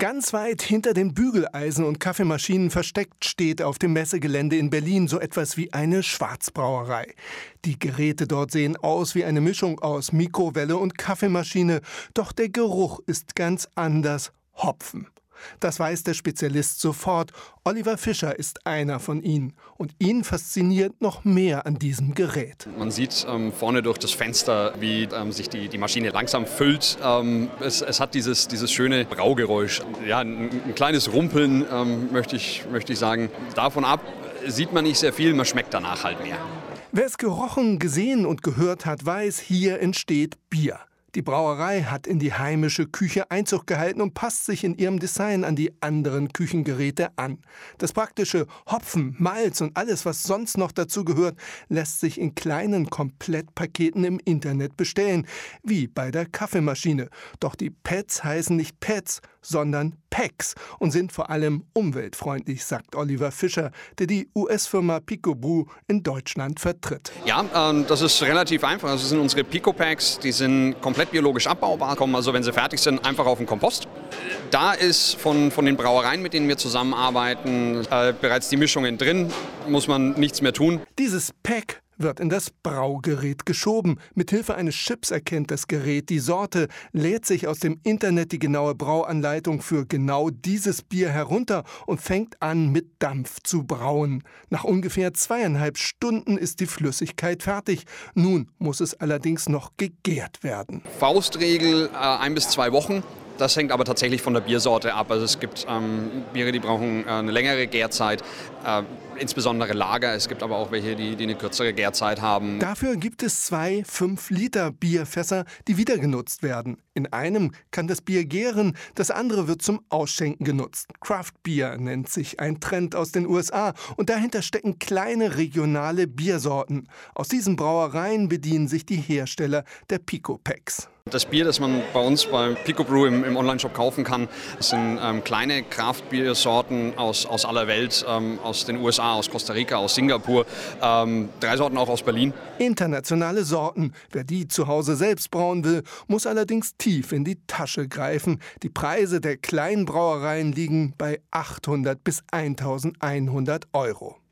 Ganz weit hinter den Bügeleisen und Kaffeemaschinen versteckt steht auf dem Messegelände in Berlin so etwas wie eine Schwarzbrauerei. Die Geräte dort sehen aus wie eine Mischung aus Mikrowelle und Kaffeemaschine, doch der Geruch ist ganz anders: Hopfen. Das weiß der Spezialist sofort. Oliver Fischer ist einer von ihnen. Und ihn fasziniert noch mehr an diesem Gerät. Man sieht vorne durch das Fenster, wie sich die Maschine langsam füllt. Es hat dieses schöne Braugeräusch. Ja, ein kleines Rumpeln, möchte ich sagen. Davon ab sieht man nicht sehr viel, man schmeckt danach halt mehr. Wer es gerochen, gesehen und gehört hat, weiß, hier entsteht Bier. Die Brauerei hat in die heimische Küche Einzug gehalten und passt sich in ihrem Design an die anderen Küchengeräte an. Das praktische Hopfen, Malz und alles, was sonst noch dazu gehört, lässt sich in kleinen Komplettpaketen im Internet bestellen, wie bei der Kaffeemaschine. Doch die Pads heißen nicht Pads, sondern Packs und sind vor allem umweltfreundlich, sagt Oliver Fischer, der die US-Firma Picobrew in Deutschland vertritt. Ja, das ist relativ einfach. Das sind unsere Pico-Packs, die sind komplett biologisch abbaubar, kommen also, wenn sie fertig sind, einfach auf den Kompost. Da ist von den Brauereien, mit denen wir zusammenarbeiten, bereits die Mischungen drin, muss man nichts mehr tun. Dieses Pack wird in das Braugerät geschoben. Mithilfe eines Chips erkennt das Gerät die Sorte, lädt sich aus dem Internet die genaue Brauanleitung für genau dieses Bier herunter und fängt an, mit Dampf zu brauen. Nach ungefähr 2,5 Stunden ist die Flüssigkeit fertig. Nun muss es allerdings noch gegärt werden. Faustregel 1 bis 2 Wochen. Das hängt aber tatsächlich von der Biersorte ab. Also es gibt Biere, die brauchen eine längere Gärzeit, insbesondere Lager. Es gibt aber auch welche, die eine kürzere Gärzeit haben. Dafür gibt es 2 5-Liter-Bierfässer, die wieder genutzt werden. In einem kann das Bier gären, das andere wird zum Ausschenken genutzt. Craft Beer nennt sich ein Trend aus den USA und dahinter stecken kleine regionale Biersorten. Aus diesen Brauereien bedienen sich die Hersteller der Pico-Packs. Das Bier, das man bei uns bei Picobrew im Onlineshop kaufen kann, das sind kleine Craft-Bier-Sorten aus aller Welt, aus den USA, aus Costa Rica, aus Singapur, 3 Sorten auch aus Berlin. Internationale Sorten. Wer die zu Hause selbst brauen will, muss allerdings tief in die Tasche greifen. Die Preise der kleinen Brauereien liegen bei 800 bis 1.100 €.